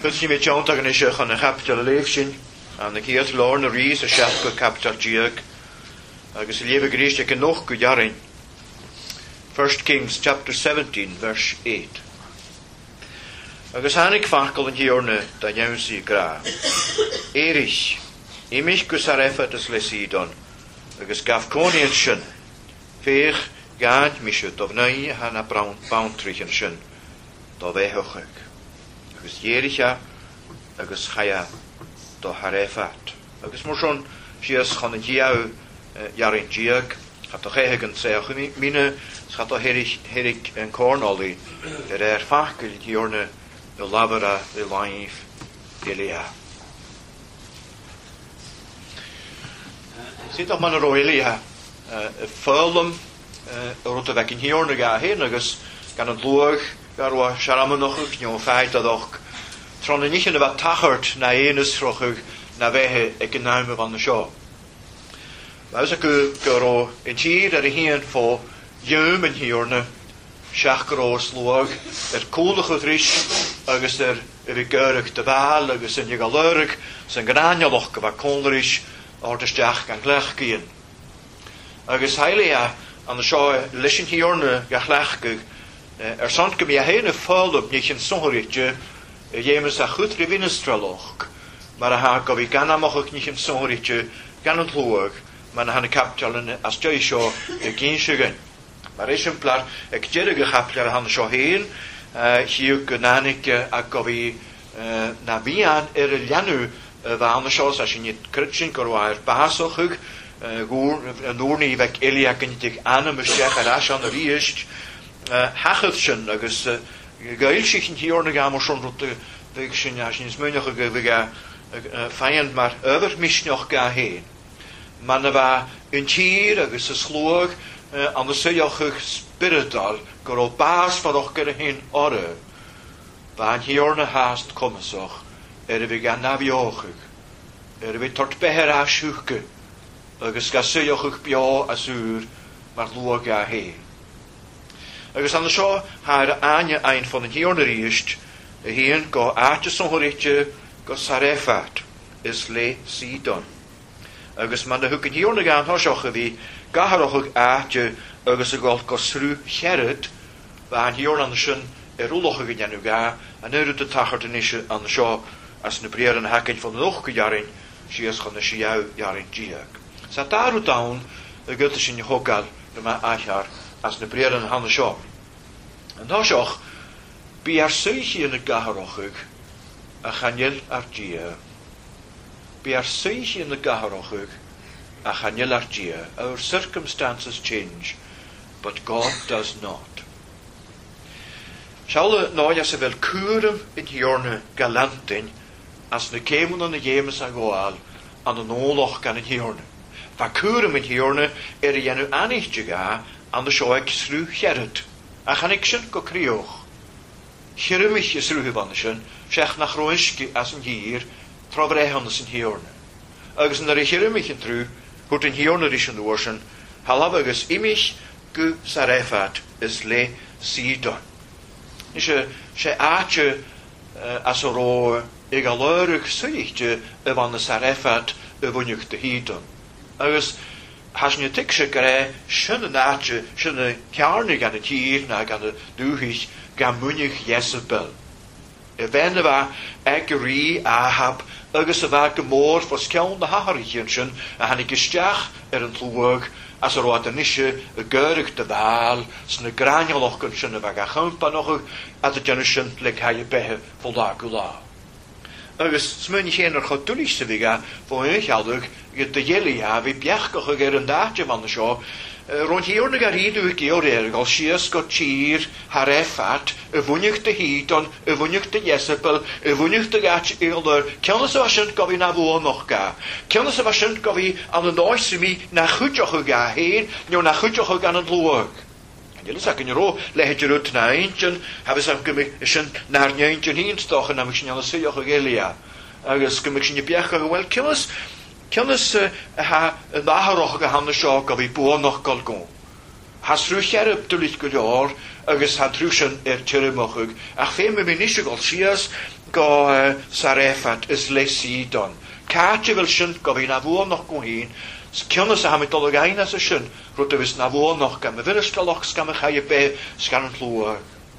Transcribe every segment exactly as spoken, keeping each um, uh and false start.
Cos ni me John tag yn eisiau chan y capital y leif sy'n, a na gyda'r lor na rhys y siach go capital diag, agus y lief y gris ac yn noch gydarin. First Kings chapter seventeen, verse eight. Agus hannig facol yn hiorna da iawn sy'n gra. Erich, imich gus ar effat ys lesidon, agus gaf conian sy'n, fech gad misio dofnau hana bawntrich yn sy'n, do fe hochig. Agus Erich a, agus chaya do har effat. Agus mor son sias chan yn diaw jarin diag, hat o cheheg yn seach mine, schat o herig yn cornoli, er er facol yn hiorna y lafara y laif Elia. Sut o'ch ma'n yr o Elia y ffylwm rwyd y fec yn hiorn y ga hyn agos gan y dlwg gar o siaramanochwch ni'n ffaid adoch tron yn eich yn y fa tachart na ein ysrochwch na fehe e gynnawm y fan y sio. Faes ac gyr o yn tir ar y hyn ffo ywm yn hiorn siach gros lwag, er cwlwch o ddrys, agos er yr y gyrrych dy fal, agos yn ygol yrrych, sy'n granioch gyfa conlrys, o'r dysdiach gan glech gyn. Agos haili a, an y sio lysyn hiorna gach lech gyg, er sant gym i a hyn y ffylwb nich yn sonhoritio, y iemes a chwtri finestraloch, mar a ha gofi gan amoch ag nich yn sonhoritio, gan yn tlwag, ma'n han y capital yn as joi sio y gynsigan. Mae'r esiamplar ag dyrig y chapler han sio hyn, hiw gynanig a gofi na fian er y lianw fa han sio sa sy'n nid crytsin gorwair basoch yg, nŵr ni fec Elia gyntig anam ysdiach ar asian yr iist, hachyd sy'n agos gael sy'n chi'n hiwr na gam o sy'n rwt feg sy'n a sy'n smynioch ag feg a ffaind mae'r yfyr misnioch ga hyn. Mae'n fa yn tir agos y slwag, an y syiochwch spiritol gyr o bas fadoch gyda hyn orau fa'n hiorn y hast comasoch er y fi gan nafiochwch er y fi tort beher a siwchge agos ga syiochwch bio a sŵr mae'r lwag a hyn agos an y sio ha'r anya ein fan yn hiorn yr eist y hyn go atis o'n hwritio go sarefat is le Sidon agos ma'n y hwg yn hiorn y gan hosioch y fi gaharoch aatje agus y gol gosrw cheryd fa'n hiorn an sy'n erwloch ag yn ga a nyrwyd y tachart yn eisiau an sio as na breer yn hacyn fan noch gydarin si as chan y siaw jarin diag. Sa darw dawn y gyda sy'n hogal yma achar as na breer yn han sio. Yn hosioch bi ar syich yn y gaharoch ag a chanel ar dia. Bi ar syich yn y gaharoch ag a chanel ar dia. Our circumstances change, but God does not. Siawl noi as y fel cwrym yn hiorna galantyn as na cemwn yn y iemes a goal an y noloch gan yn hiorna. Fa cwrym yn hiorna er y enw anichtio ga an y sioeg srw cheryd a chanig sy'n go crioch. Chyrymich ys rwyf an sy'n siach na chroinsgi as yn hir trofrehon as yn hiorna. Agus yn yr chyrymich yn trw hwt yn hiorna rys yn dwysyn halaf agus imich gu sarefat is le Sidon. Ishe se aatje as o ro ag alurug suichte y van y sarefat y fwynwch dy hydon. Agus has ni tikse gare sy'n yn aatje sy'n y ciarnig gan y tir na gan y dwhych gan mwynwch Jezebel. Y fen y fa ag ri ahab agus y fa gymor fos ciawn na haharichion sy'n a han i gystiach er yn tlwag as yr oed yn eisiau y gyrrych dy ddal sy'n y granioloch yn sy'n y fa gachymp a noch a dy dyn sy'n le cael y behe fol da gwla. Agus smyn i chen o'r chodwlis y figa fo yn eich alwg gyda ieli a fi biach goch ag er yn dadja fan y sio Rwy'n hiwr na garid yw gyr ergol sias go tir har effat y fwynwch dy hydon, y fwynwch dy Jezebel, y fwynwch dy gach ilder. Cynnes y fasynt gofi na fwo noch ga. Cynnes y fasynt gofi an y noes i mi na chwydioch o ga hyn, nio na chwydioch o gan y dlwag. Nid ac yn ro lehed yr ywt na eintyn, hafys am gymig ysyn na'r nieintyn hi'n stoch yn am ysyn al y syioch o gelia. Agus gymig sy'n i biach o wel cynnes Cynnes ha yn ddaharoch a han y sio gofi bwon noch golgwn. Has rú chearab dúlit go leor, agus han trúsin ar tírimachug. Ach féim mi níos gol sias go uh, Sarefat is le Sidon. Cáte bhfuil sin go bhí na bhua nach go hín, Cionna sa hamid dolag aina sa sin, rwyd y fys na fo noch gam y fyrys galog sgam y chai y be sgan yn llwag.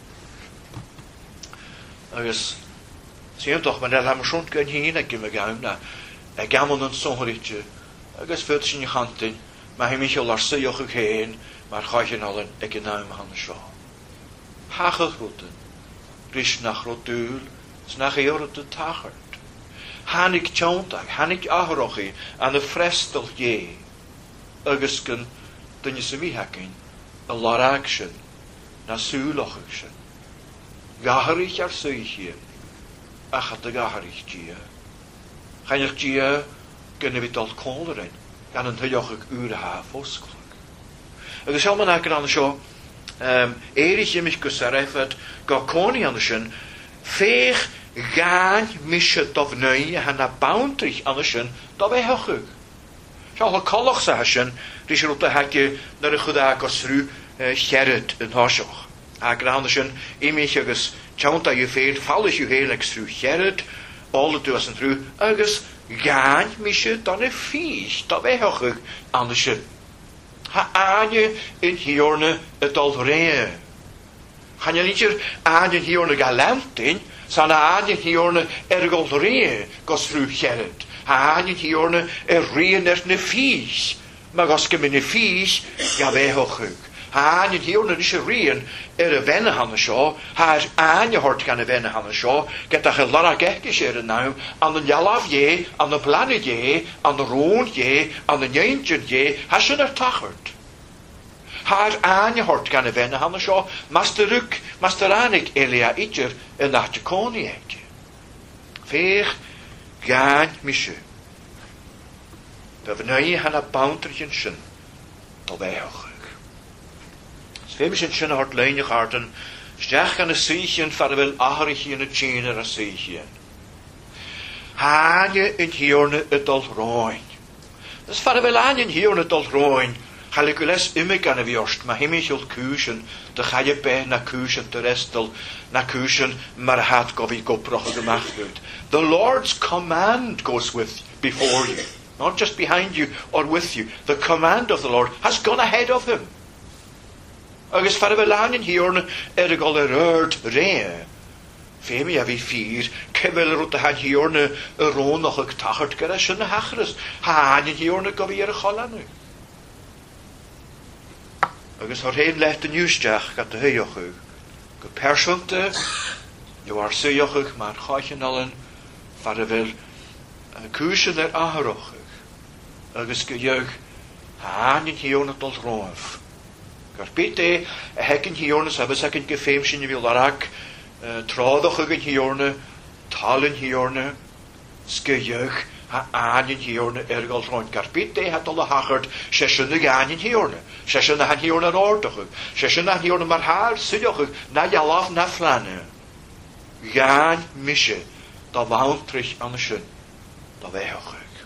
Agus, sy'n doch, mae'n el am siwnt gan hyn ag ym y gawn na, a gamon yn sonhritio, agus fyrdd sy'n i chantyn, mae hi michel ar syioch ag hen, mae'r chai yn olen ag yn awm han y sio. Hachach rwydyn, rys nach rwydwl, snach ei o'r dy tachart. Hannig tjóntag, hannig ahrochi an y frestal ye, agus gan dyn ysym i hacyn, y larag sy'n, na sŵlochig sy'n. Gaharich ar sŵchie, a chat y gaharich gia. Chanach gia gan y fydol cólerain, gan yn hyliochig ŵr ha fosglag. Agus helman ac an sio, um, erich ymich gysarefad, go coni an sy'n, fech Gaan misje dof nui han na bountrich andersjen dof e hochug. Sjal ha kolloch sa hasjen, ris er op de hakje naar de goede akos ru gerrit in horsoch. Akra andersjen, imich agus tjaunta je veelt, fallis je helix ru gerrit, alle tuas en ru, agus gaan misje dan e fies, dof e hochug andersjen. Ha anje in hiorne het al ree. Gaan je niet er anje hiorne galant in, San aanjen hiorne ergol ree, gos ru gerrit. Ha aanjen hiorne er ree er ne fies. Maar gos kem in ne fies, ja wij hochug. Ha aanjen hiorne is er ree er een wenne hanne sjo. Ha er aanje hort kan een wenne hanne sjo. Get dat ge lara gekjes er nou. Aan de jalaf je, aan de planet je, aan de roon je, aan de jeintje je. Ha zijn er tachert. Haar anje hort gan y fenne hanna sio, mas dy rwg, mas dyr anig elia idr yn natio coni ege. Fech gan misio. Dy fneu hanna bawntrych yn sy'n, do feochig. Sfeim sy'n sy'n hort leinioch arden, stiach gan y seichyn farfel aharich yn y tîn ar y seichyn. Hanje yn hiorne y dol roen. Dys farfel anjen hiorne dol roen, Halikules imig an y fiost, mae hymich yw'r cwysyn, dy chai be na cwysyn dy restel, na cwysyn mar hat gofi goproch o gymachfyd. The Lord's command goes with before you, not just behind you or with you. The command of the Lord has gone ahead of him. Agus farfelan yn hiorn ergol yr erd re. Femi a fi ffyr, cefel yr wrth a hiorn y rôn o'ch ag tachart gyda sy'n y hachrys. Han yn hiorn y gofi ar y cholanw. Agus har heen leit de nieuwsdag gaat de heochug. Go persunte, jo ar seochug, maar gaatje allen, var wil kusen er aharochug. Agus ge jeug, haan in hionet tot roef. Gar pite, a hekken hiones, hebben ze een gefeemsje, je wil larak, trouwdochug in hiorne, talen hiorne, ske jeug, ha aanjen hiorne ergal rond karpite het alle hachert sessionne gaanjen hiorne sessionne han hiorne ordogug sessionne hiorne maar haar sudogug na jalaf na flane gaan misje da wauntrich an schön da wehogug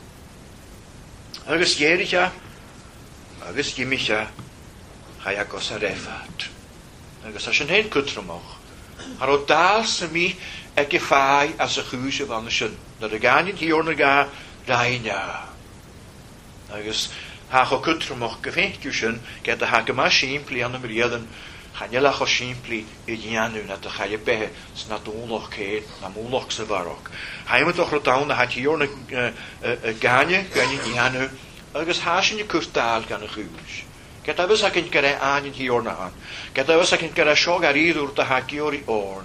agus jericha agus gimicha haya kosarefat agus as een heen kutromog har o daal se mi e gefai as a chuse van de schön na de gaanjen hiorne ga Daina. Agus hach o kutromog gefeintjusen get a hagema simpli an de reden gaan je lach o simpli i janu na de gaje be snat oorlog ke na oorlog se varok. Hij moet toch rotaun na hat hiorne gaanje gaanje janu agus hasen je kustal kan guus. Get a wis akin kere aan hiorne aan. Get a wis akin kere shogarid ur de hakiori orn.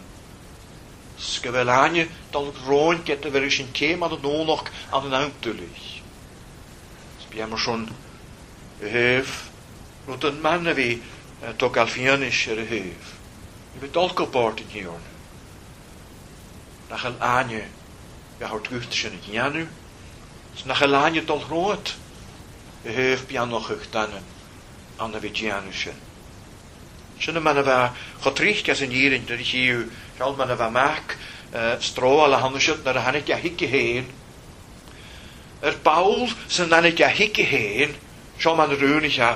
Skevelanje dan het roon get er is een thema dat nog aan een uitdullig. Spiem er schon heef, moet een man wie toch alfianisch er heef. Je bent alkohol in hier. Nach een anje, ja houdt gucht in het janu. Nach een anje tot rood. Heef pian nog getanen aan de vijanusje. Sinne man va gotrich gas in hier in de hier gal man va maak stro alle handschut naar han ik ja hikke heen er Paul zijn dan ik ja hikke heen zo man runig ja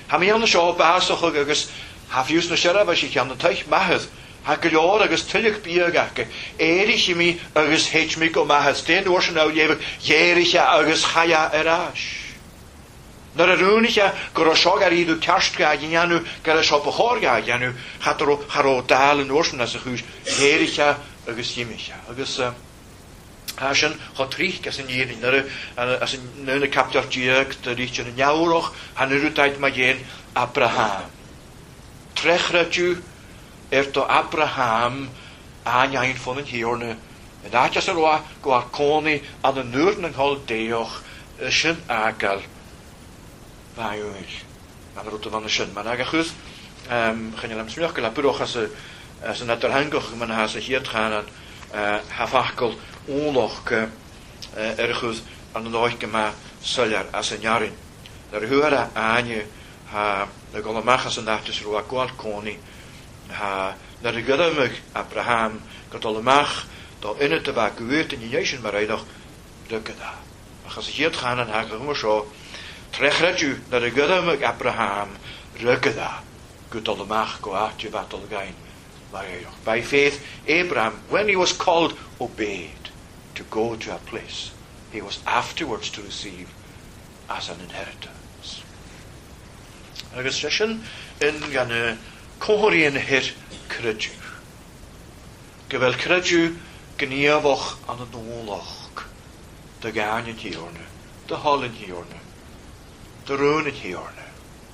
Ha mi anna seo básoch agus ha fiús na sera bheith si cean na teich mahad. Ha go leor agus tuileach bíagacha. Éirich mi agus heit mi go mahad. Stéan o'r sy'n awd iéricha agus chaya arás. Nar a rúnicha gur a seo gar ídú ceart ga ginianú gar a seo bachor ga ginianú chataro charó dal yn o'r sy'n as a chwys éiricha agus yimicha. Agus ha sy'n chotrich as yn irin as yn nyn y captar diag dy rich yn iawroch han yr ywdaid ma yen Abraham. Trechradju er to Abraham aanjain van een hierne. En dat is er wat go koni aan de noorden en hol deoch shin agal. Vajuich. Maar route van de shin. Maar naga goed. Ehm gaan jullie misschien ook la bureau als ze als een netter hangig men ha ze hier gaan en havakkel oorlog er goed aan de nooit maar soljar als een jarin. Daar horen aan je ha de golamagas en dat is roa kwal koni. Ha naar de godemig Abraham got allemach dat in het evacueert in je maar hij nog drukken daar. Maar als je het gaan en haak gewoon zo terugred je naar de godemig Abraham drukken daar. Gut allemach go out je wat al gain maar hij nog. By faith Abraham when he was called obeyed to go to a place he was afterwards to receive as an inheritance. Agus session in gan Cóirí in hir credju. Gewel credju gníavoch an an óloch. De gain in hiorne. De hol in hiorne. De roon in hiorne.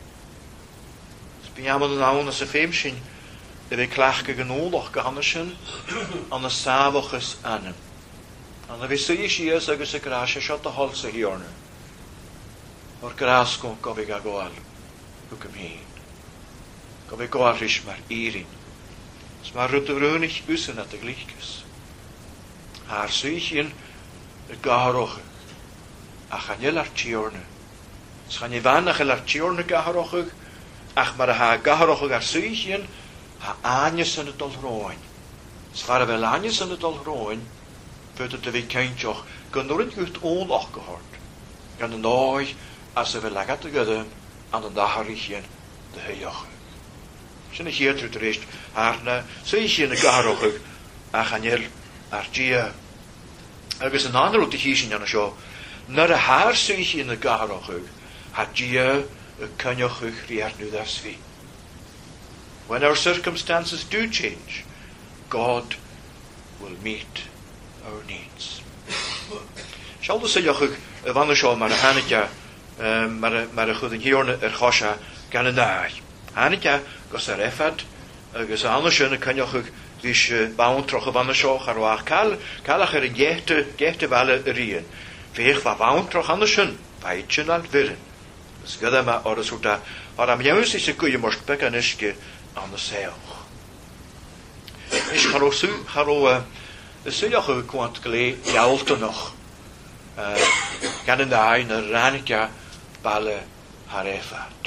Spiam an an as a féimsin de we klachke gan óloch gahannesin an a sávochus anem. An a vi suí sias agus a grasja shot de hol sa hiorne. Or grasko gofig a goal. Hukum heen. Go we goarish maar irin. Smar rutte runig ussen at de glichkes. Haar suichien de garoche. Ach an jel artiorne. Schan je vanach el artiorne garoche. Ach maar ha garoche ar suichien ha aanjes in het al roin. Zware wel aanjes in het al roin. Put het de we kindjoch. Gun er in gut oorlog gehoord. Gan de nooi as ze wel lagat te gudden aan de dagarichien de hejoche. Sin is hier terug reist haarna suichien de garoche ach an jel artia. Agus een ander te hiesin aan zo. Naar de haar suichien de garoche had je een kanjoche riart nu das wie. When our circumstances do change, God will meet our needs. Shall the joch van de show maar hanetja maar maar de goede hierne er gosha kan en daar. Hanetja gos er effat agus anders schöne kan joch dis bauen troche van de show garwaar kal kalacher gehte gehte walle rien. Veeg va bauen troch anders schön weitchen al wirren. Das gada ma oder so da aber am jemus is goeie most bekaniske aan de zeil. Is haro su haro de zeil kwant gele jalte nog. Uh, gan en daar in de ranika balle harefat.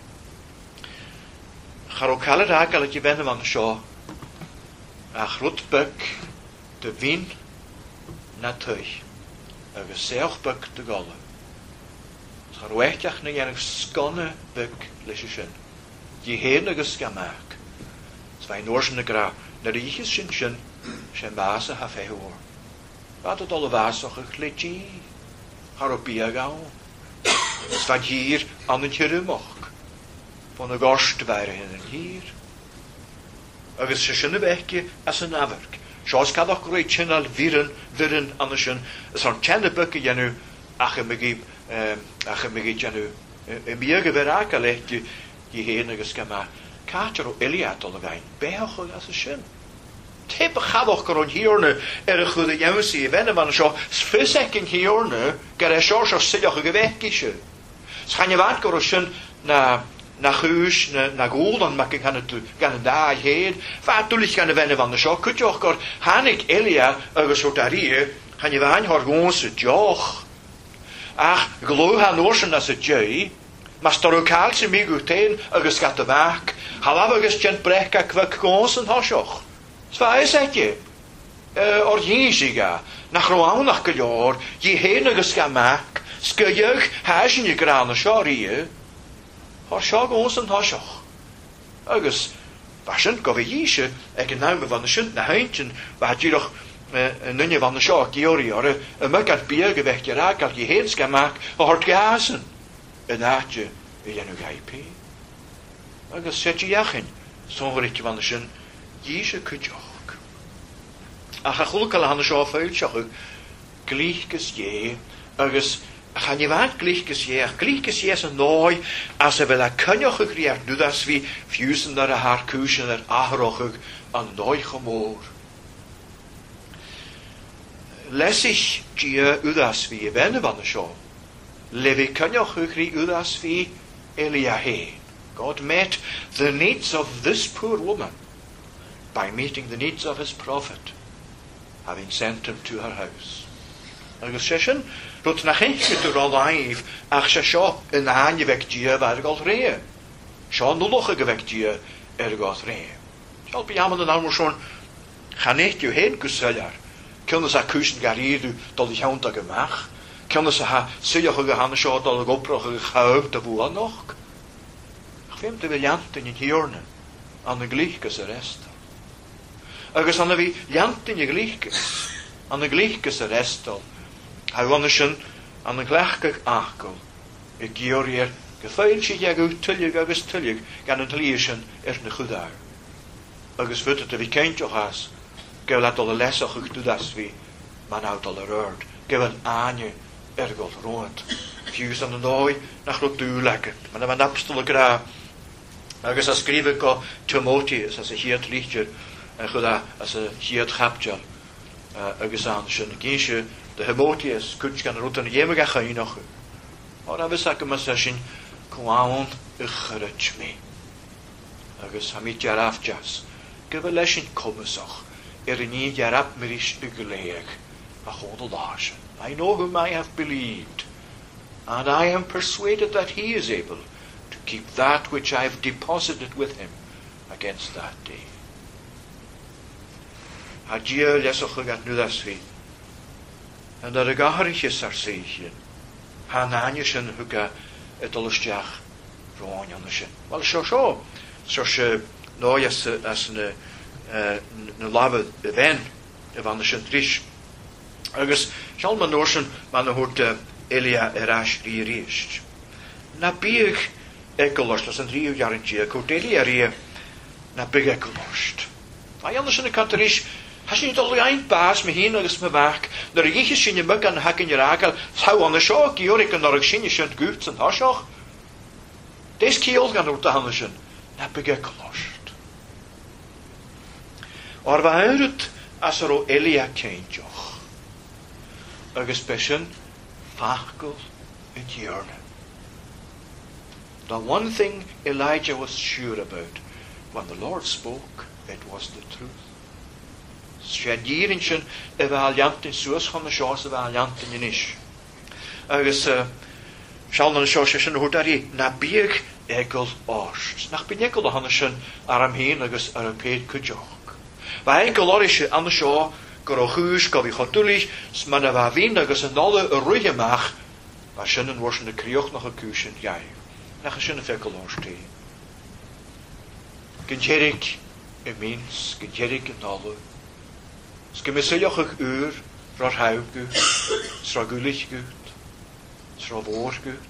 Haro kale da kale je bende van de show. A grotbuk de wien na tuig. A geselgbuk de galle. Haro echtjach na jenig skonne buk lishishin. Je heen agus gemaak. Zwei noorsen gra na de ichis shin shin shin base ha fehoor. Wat het alle waasige glitje. Haropia gauw. Zwei hier aan een jerumok. Van de gorst waren in hier. Agus se shinne wegke as een averk. Zoals kan ook great chin al viren viren aan de shin. Es han tjenne bukke jenu ach me gib ach me gib jenu. En bierge veraka letje je heen agus gemaak. Katero Eliat al gain. Behoch as een shin. Tip gadoch kron hierne er goede jemsie wennen van zo sfusseking hierne gar er zo zo sillige gewekische. Schan je waat korschen na na guus na na gold dan mak ik gaan het gaan daar heen. Vaat tulich gaan wennen van de zo kut je ook hanik Elia over sotarie gaan je waan haar gewoon se joch. Ach geloof han noorsen as het jay. Maar storokaalse mi guteen agus gat de waak. Halabagus gent brekka kwak gonsen hasjoch. Zwei setje. Uh, or jinsiga. Nach roan nach gejoor. Je heen agus gemaak. Skujug haasje je grane shorie. Har seo gos an thoiseach. Agus, Bashan go bhí díise ag an náma van na sin na haintin ba díoch nunne van na seo georí ar a me gan bí go bheith ar agal í héad gamach a hart gasan in áte i dhéanú gaipé. Agus sé diachin sonhairíte van na sin díise cuideach. Ach a chulcail hanna seo fáilteach glíchgus dhé agus a chan i bhaid glíchgus dhé ach glíchgus dhé an náid as a bhfuil a cynneach a gríart nu as bhí fiúsan ar a haar cúsin ar athrochug an náid chomór. Lesich dia udas vi venne van de show. Levi cynneach a grí udas vi Eliahe. God met the needs of this poor woman by meeting the needs of his prophet, having sent him to her house. Agus session, rwt na chynchyd o'r olaif ach se sio yn a'n i fec dia fa ergol rhe. Sio nulwch ag fec dia ergol rhe. Siol bi amon yn almwr sion, chanech yw hen gwsyliar. Cynnes a cwysyn gar iddw dol i hawnt ag ymach. Cynnes a ha syliach ag hanna sio dol ag oproch ag chawb da fwa noch. Ach fem dy fel jantyn yn hiorna an y glychgus yr estal. Agus an y fi jantyn y glychgus an y glychgus yr estal. Hij wondersen aan een glechkig akel. Ik giorier gefeiltje jag uit tullig agus tullig gan een tliesen er ne goedar. Agus vutte te vi kent jo has. Gev laat alle lesach ik doe das vi. Man out alle rørt. Gev een anje ergol rood. Fuse aan de nooi nach rot du lekker. Maar dan van apstelle gra. Agus as skrive ko Timotheus as a hier lichtje en goeda as a hier gapja. Agus aan zijn kiesje de Timotheus kunt gan roten jeme ga gaan nog. Maar dan wist ik maar session kwam ik gerut me. Agus hamit jaraf jas. Gev leshin komesach. Er nie jarap mirish ugleeg. A hodelash. I know whom I have believed, and I am persuaded that he is able to keep that which I have deposited with him against that day. Hadia lesoch gat nu das vi. En dat ik ahriches ar seichin. Hananischen huga etolostjach roanjanischen. Wel sho sho. So she no as as ne ne lava ven van de centrisch. Agus shall man notion man hoort Elia erash riest. Na big ekolost as een drie jaar in je Cordelia rie. Na big ekolost. Vai anders in de kanterisch. Has je niet al een baas me heen agus me werk. Naar je je sin je mug aan hakken je rakel. Zou aan de show kiorik en naar ik sin je sint goed en hashoch. Des kiel gaan op de handelsen. Na big ekolost. Or we het as er o Elia keintjoch. Agus besjen fachkel het jörne. The one thing Elijah was sure about, when the Lord spoke, it was the truth. Sjadierenchen e valiant in soos van de chance valiant in is. Agus shall na chance sin hordari na bieg egel ors. Nach binekel de hanneschen aram heen agus ar een peet kujok. Va enkel orische an de show Gorochus, gavi chotulich, smana va vin agus en alle ruige mag, va shinnen worsen de krioch nog een kuschen jij. Nach shinnen fekel orste. Genjerik in mens, genjerik in alle. Skemisiljoch ik uur, rar huig gut, sra gulich gut, sra voor gut.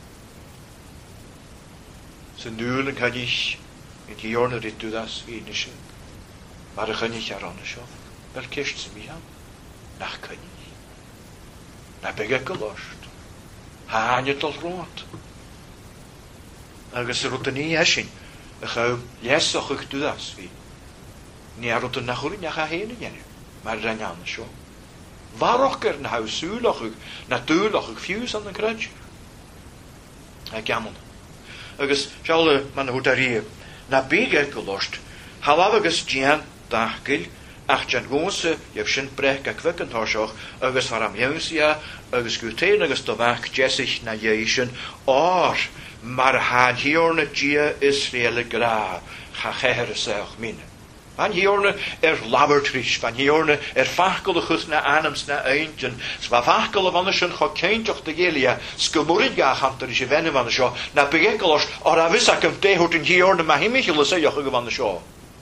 Zijn duurlijk had ik in die jorne dit doe das wenische, maar er kan ik er anders op. Wel kist ze mij aan, nach kan ik. Na ben ik gelost. Haan je tot rood. Agus er rote nie hessin, ik ga jessoch ik doe das wie. Nie rote nachurin ja ga heen jenne. Maar dan aan de show. Waaroch er een huis zuurlachig, natuurlachig, fuse aan de krutje. Ik jammer. Agus, shall man hoetarie, na bege gelost, halawagus jan dagil, ach jan gonse, je shin brek a kwikken horshoch, agus varam jonsia, agus guteen agus de wak jessich na jeishen, or, maar ha hiorne gia Israël gra, ga gehere selch minne. Van hiorne er labertrish, van hiorne er fachkel de chus na anams na eintjen, swa fachkel van de shun cho keintjoch de gelia, skumurid ga chanter is je venne van de sho, na begekelos, or a vissakum de hort in hiorne ma himichel se joch van de sho.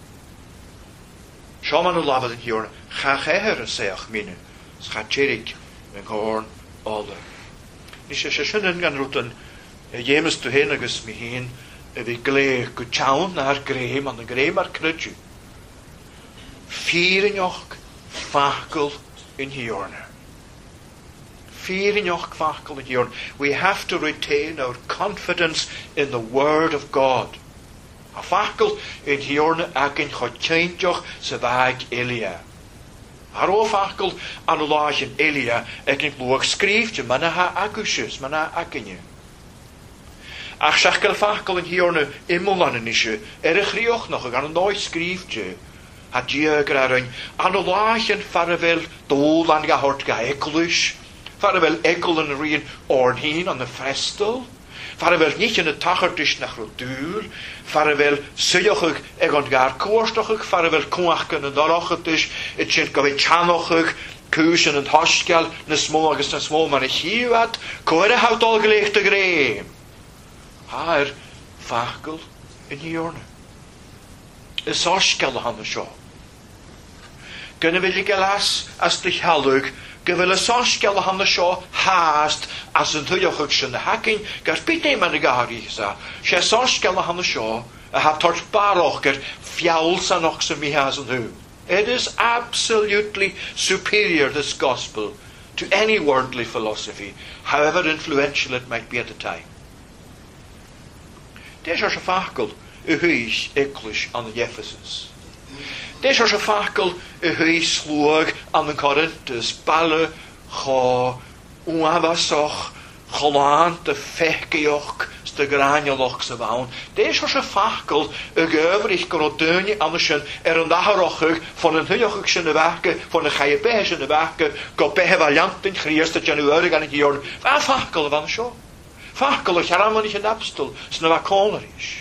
Sho man laber in hiorne, ga geher seach mine, scha cherik, en horn alder. Is je shunnen gan ruten, jemes to henagus mi heen, vi glei go chaun na har greim an de greim ar krutju. Fierenjoch fachkel in hiorne. Fierenjoch fachkel in hiorne. We have to retain our confidence in the Word of God. A fachkel in hiorne ac in chotjeinjoch se vaag Elia. Haro fachkel an laag in Elia ac in bloog skriefje manna ha akusjes, manna akinje. Ach schachkel fachkel in hiorne immolanische er a chrioch nog gan een nooit skriefje. Had je graag aan de lachen farvel dol aan gehoord ga ekelisch, farvel ekelen rien ornheen aan de festel, farvel niet in de tachertisch nach rotuur, farvel sujochig egon gar koorstochig, farvel koach kunnen dalochetisch, het zint gawe chanochig, kuisen en haskel, ne smoges en smol man hier wat, koere hout al geleegd te greem. Haar fachkel in hiorne. Is haskel aan de show. Kunnen we gelas as de halug, gewille saskel han de sho haast as een tujochuk shun de hacking, gar pite man de gari sa. She saskel han de sho, a hat tot barocher fjauls an oxe mi has and who. It is absolutely superior, this gospel, to any worldly philosophy, however influential it might be at the time. Deze is een fachkel, u huis eklish aan de Ephesus. Deze is een fachkel, u huis sloeg aan de Corinthus, balle, ga, uavasoch, gelaan, de fechgejoch, de granjeloch ze woon. Deze is een fachkel, u geuverig groteunje andersen, er een dagerochig, van een hujochigse werken, van een geiebeische werken, kopehe varianten, Christus januari aan het jaar. Waar fachkel van zo? Fachkel, ik heb niet een abstel, snel wat kolerisch.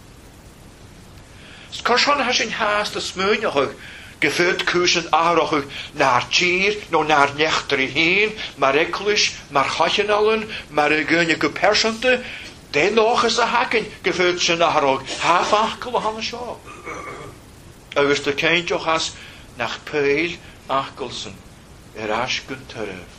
Korshon has in haast de smeunjochig, geführt kusen arochig naar tier, no naar nechteri heen, maar eklisch, maar gatjenallen, maar een gunjeke persente, den nog is de hakken, geführt zijn arochig, ha fachkel han zo. Agus de kindjoch has nach peil achkelsen, er aschken terug.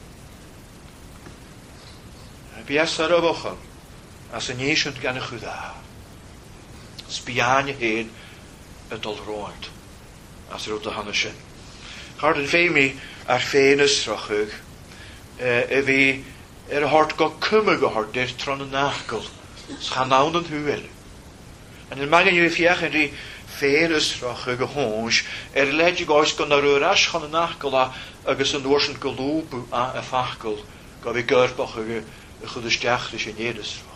Bies er obochel, as een jeesend gan goed aan. Spianje heen, het al roert, as er op de handen zijn. Gaat het vee mee, er feenes terug, eh, wie er hart go kumme gehad, dit tron een nachkel, schan nou den huwel. En dan mag je vijgen die feenes terug gehons, er leid je gois kon naar uw rasch gaan een nachkel, agus een oorsen geloop aan een fachkel, ga we geurpachige, een goede stechtisch in jedes terug.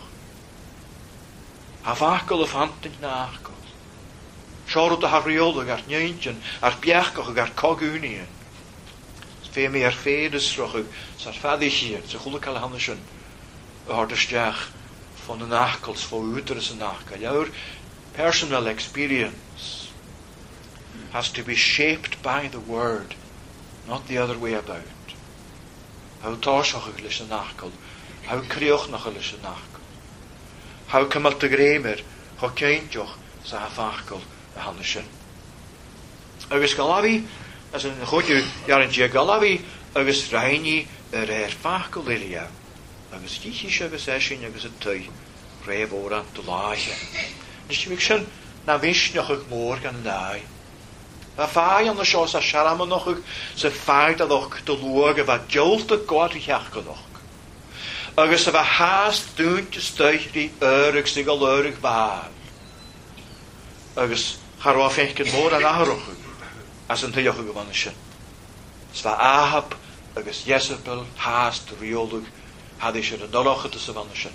Ha fachkel of hand in nachkel. Schau op de harriolig, ar njeintjen, ar bjechkog, ar kogunien. Veel meer fedes terug, zat vadig hier, ze goede alle handen zijn. We hadden stech van de nachkels, voor uterse nachkel. Jouw personal experience has to be shaped by the word, not the other way about. How torsachig is de nachkel, how kriochnig is de nachkel. How come te gremer, ho keintjoch, sa fachkel, de handen zijn. Agus galavi, as een goedje jarentje galavi, agus reini, er er fachkel lilia. Agus jichisch agus eschen, agus het tui, reef ora te laage. Dus je wikken, na wisch nog ik morgen daai. Va fai aan de shows a sharama nog ik, ze fai dat ook te loge, wat jolte god ik nog. Agus a haast doontje stuig die eurig sig al eurig waar. Agus garwa fenken moor aan agerochig, as een tejochig gewannen zijn. Zwa Ahab, agus Jezebel, haast riolig, had is er een doloche tussen wannen zijn.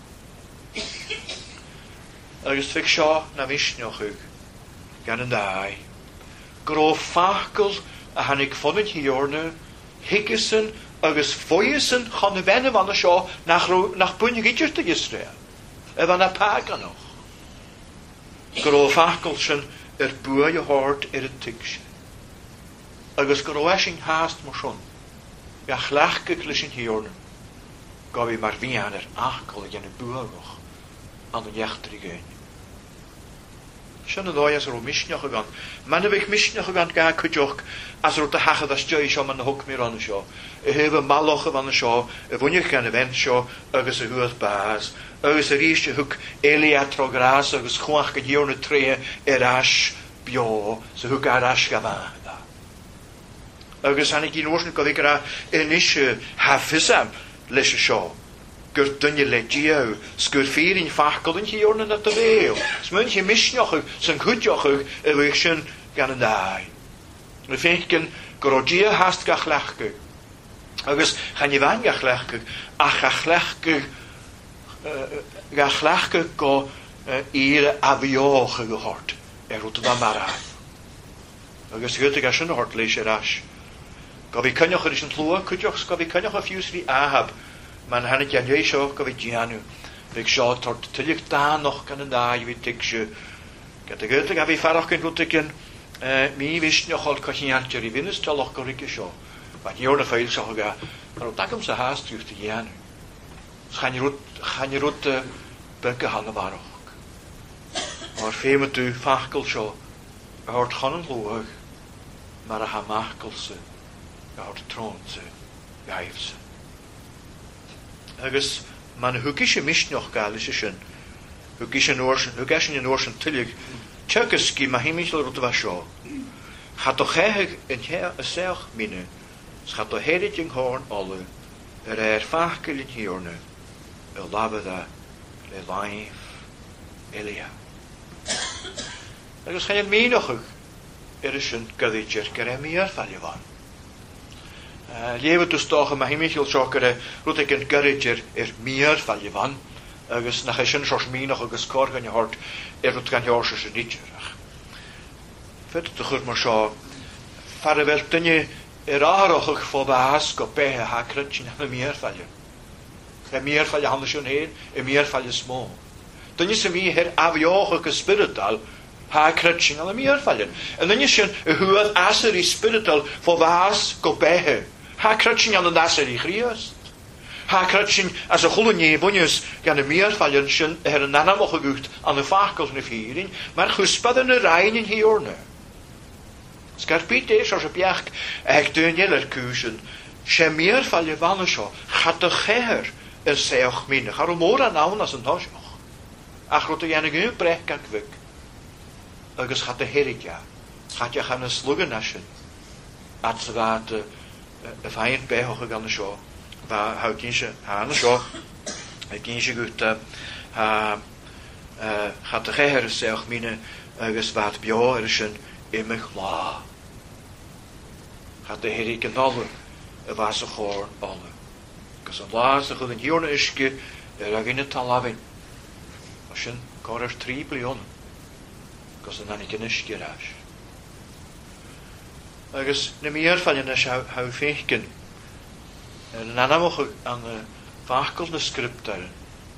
Agus fik sja na vishnjochig, gan een daai. Grof fachkel, a han ik von het hiorne, hikkesen, agus foiesen gaan de wennen van de show nach nach bunjigitjes te Israël. En van een paga nog. Grof fachkelsen er bua je hort er het tiksje. Agus gorwashing haast motion. Ja chlachke klishin hiorne. Gavi mar vianer achkol jenne buaroch aan de jachtrige. Sjönne doi as er o mishnach gan. Man heb ik mishnach gan ga kudjoch as er o te hache das joy shom an hok mir an sho. E heve maloche van sho, e wonje kan event sho, agus e huot baas. Agus e riesje huk elia trogras, agus chwach ge hiorne tree erash bio, so huk arash gavada. Agus han ik in oorschen kan ik ra en is hafisam lesje sho. Gurt dunje legio, skur vier in fachkel in hiorne na te weel. Smuntje misnjochig, zijn goedjochig, e wikschen gan een daai. We vinken, gorogia haast gachlachke. Agus, gaan je waan gachlachke, ach gachlachke, gachlachke go ire avioge gehoord. Er route dan maar af. Agus, gute gashen hort lees er as. Go vi kunjoch er is een tloa, kutjoch, go vi kunjoch of jusri ahab. Man han het jan jeisho, go vi gianu. Vik sjo tort tillik da noch kan een daai, vi tiksje. Gete gute, ga vi farach kan gutiken, mi vishnjoch al kachinjantje rivinnes, taloch gorike sjo. Wat jorne veel zo ga, maar op dakum se haast juft te gianu. Gaan je roet, gaan je roet bukken halle waarog. Maar veel met u fachkel sjo, er hoort gaan een loog, maar er gaan machkelse, er hoort troon ze, geef ze. Agus, man hukische mishnjoch galische schon, hukische noorschen, hukische noorschen tillig, tjökeski mahimichel roet was sjo. Gaat toch eigenlijk een heer een zeug mine, schat toch herit jing hoorn alle, er er fachkel in hiorne, el labada, le laif, elia. Agus gaan je menochig, er is een kaditjer keremier van je van. Leven dus toch, maar hij michel schokkere, roet ik een kaditjer er meer van je van. Agus nach is een soort menoch, agus kor gaan je hart, er roet gaan je oorse ze niet jerig. Verder te goed maar zo, vare wel ten je er aardig voor baas, kopé, hakret, je naar meer van je. En meer van je handen schon heen, en meer van je small. Dan is er meer her avioge spiritual, hakret, aan de meer van je. En dan is er een huur aseri spiritual voor baas, kopé, hakret, aan de aseri Christ. Hakret, als een goede nebonjes, gaan de meer van je schon her een naam gegucht aan de vaakels en de viering, maar gespaden een rein in hiorne. Scarpite is als op jacht, ik doe jeller kuzen. She meer van je wannen zo, gaat de geher er zeeg minder. Ga er more aan als een tasjoch. Ach, rote jane geen prech kan kwik. Agus gaat de herit ja. Gaat je gaan een sluggen naschen. At ze gaat een vijand bijhoge gaan zo. Waar houdt je ze aan zo. Ik ken je goed. Gaat de geher er zeeg minder. Agus wat bio er is een immig la. Gaat de herit en alle. Er was een goor alle. Because een laatste goed in hierne iske. Er ging het al af in. Als je kan er drie biljoen. Because dan ik een iske raas. Agus ne meer van je nes hou vegen. En dan nog aan de vakelende scripteren.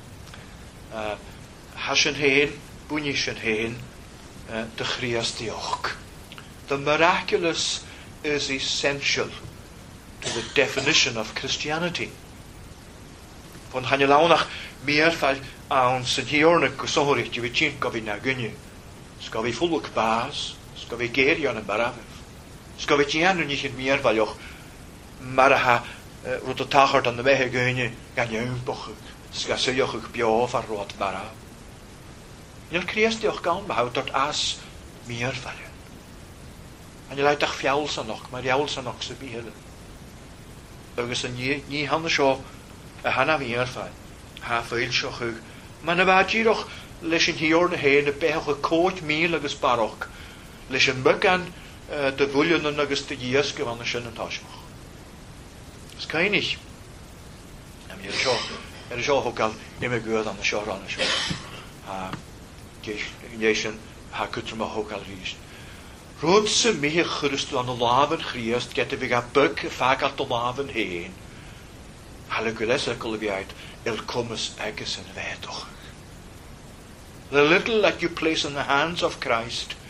Haschen heen, boenischen heen, de Christi ook. The miraculous is essential to the definition of Christianity. Van han je launach meer van aan zijn hierne kusohoricht je weet kan we naar gunje. Ska we volk baas, ska we keer je aan een baraf. Ska we je aan niet meer van joch. Maar ha wat de tager aan de weg gunje kan je een boch. Ska ze joch bio van rood baraf. Je Christi ook kan behoudt dat as meer van je. En je leidt toch fjouls aan nog, maar fjouls aan nog ze behelen. Agus en je niet handen zo, een hanna meer van, ha veel zo goed. Maar dan wat je toch, les in hier heen, de pijl koot meer agus barok, les een buk aan de woelen en agus de jeske van de schöne tas nog. Dat kan je niet. En je zo, er is ook al immer goed aan de show aan de show. Ha, je ha kunt er maar ook al riezen. Roodse meer gerust aan de laven Christ, gette we gaan buk vaak aan de laven heen. Halleluja, kollebiait, el comes eges en wij toch. The little that you place in the hands of Christ,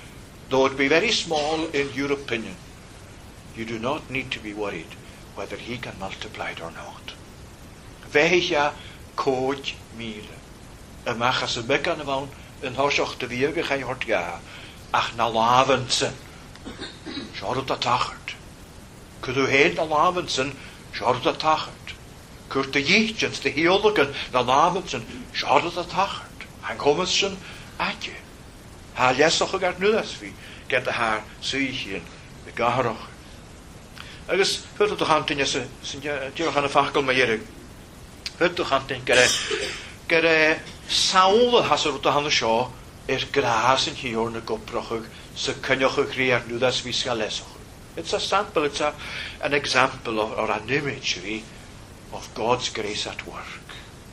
though it be very small in your opinion, you do not need to be worried whether he can multiply it or not. Veja coach mile. A machas a bekan van een horsach te wiege geen hort ja. Ach na lavensen. Schau dat tachert. Kudu heen na lavensen, schau dat tachert. Kurt de jichtjens de heerlijken na lavensen, schau dat tachert. Han kommer sen atje. Haar jesach gart nu das wie. Get de haar suichen de garach. Agus hurt toch aan tin je sin je gaan afkel maar hier. Hurt toch aan tin kere kere saul has er te han scho er gras in hier na goproch se kunjoch creëer nu das wie skal les. It's a sample, it's a, an example of, or an imagery of God's grace at work.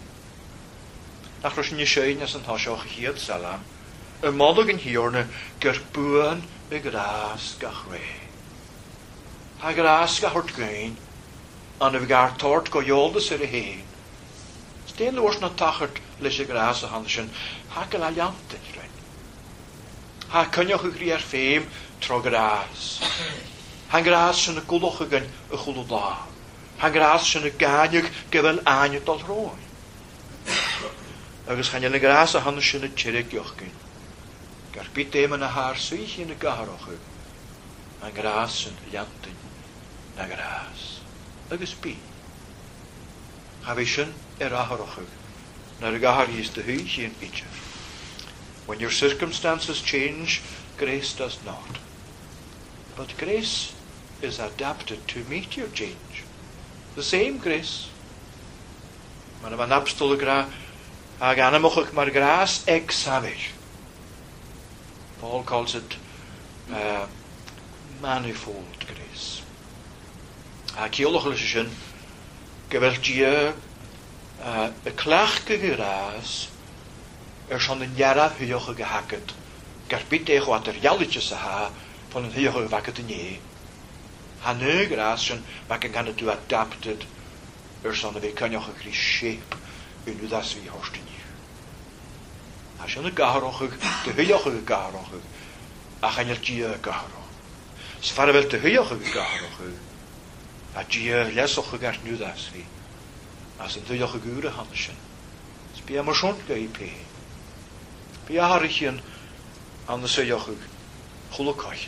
Nach rus nie schein as an hasach hier salam. Een moddigen hierne gerboen de gras gachre. Ha gras gahort gein, an of gar tort go joldes er heen. Steen loors na tachert lisje gras hanschen, ha gel aljante rein. Ha kunjoch grier feem tro gras. Ha gras zijn een kullochigen een goede dag. Ha gras zijn een ganjig gewel aanje tot rooi. Agus gaan je gras hanschen een tjerik jochgen. Garbit emen na haar suich in de garoche. Na gras en janten na gras. Agus pi. Havishen eraharoche. Na de gahar is de huis in pitcher. When your circumstances change, grace does not. But grace is adapted to meet your change. The same grace. Maar van abstol gra agana moch maar gras ex savage. Paul calls it uh, manifold grace. A kiolochlishin gewelt je uh, een klachke gras er schon een jara huige gehacket. Garbit ego wat er jalletjes ha van een huige wakkete nie. Han nu grasen maar kan het to adapted er schon we kan je een shape in u das wie horsten. Als je een garoche, de huige garoche, ach en je garoche. Zwaar wel de huige garoche. Dat je lesoche gart nu das wie. Als een huige gure hanschen. Spie maar schon geipe. Bij harchen aan de huige gelukkig.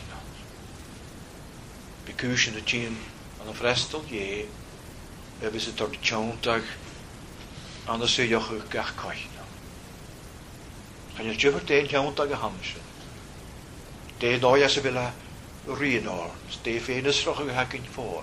Bekuschen de tien aan een frestel je. We hebben ze tot de tjontag aan de huige gachkach. Kan je je vertellen jou dat gehamsen. De nou ja ze willen rienor, de venus roge hakken voor.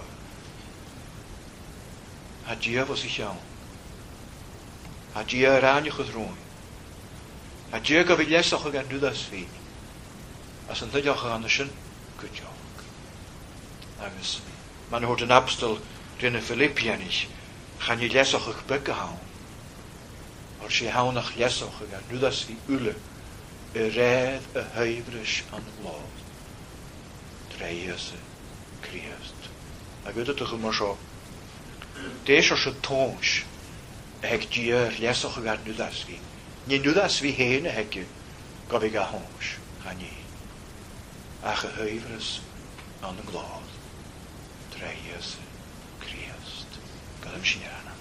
Had je was ik jou. Had je eraan je gedroomd. Had je que villes toch gaan doen dat wie. Als een dat gaan zijn, goed jou. Agus man hoort een apstel in Filippianisch. Gaan je les ook gebukken houden. Als je hou nog jesoch gaan, nu dat wie ule, een red, een huiverisch aan de blauw. Dreiese, kriest. Maar weet het toch maar zo. Deze is een toons. Hek je jesoch gaan, nu dat wie. Niet nu dat wie heen, hek je, ga ik gaan hoons. Gaan je. Ach, een huiverisch aan de blauw. Dreiese, kriest. Ga hem zien aan.